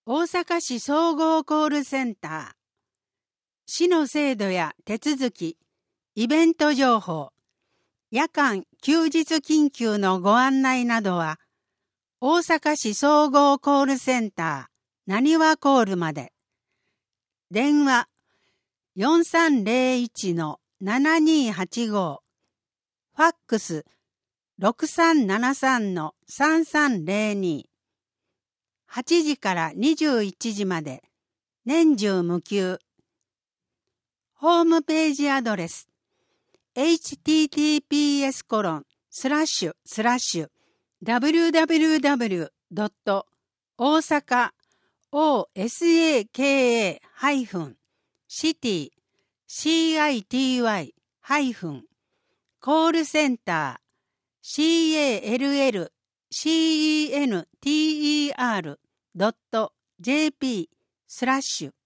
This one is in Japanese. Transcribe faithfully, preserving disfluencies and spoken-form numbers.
大阪市総合コールセンター。市の制度や手続き、イベント情報、夜間・休日緊急のご案内などは、大阪市総合コールセンター、なにわコールまで。電話 よんさんゼロいちのななにはちご、ファックス ろくさんななさんのさんさんゼロに、はちじからにじゅういちじまで、年中無休。ホームページアドレス エイチティーティーピーエス コロンスラッシュスラッシュ ダブリューダブリューダブリュー ドット 大阪 オーエスエーケーエー ハイフン シティ シーアイティーワイ ハイフン コールセンター シーエーエルエルシーイーエヌティーイーアール ドット ジェーピー スラッシュ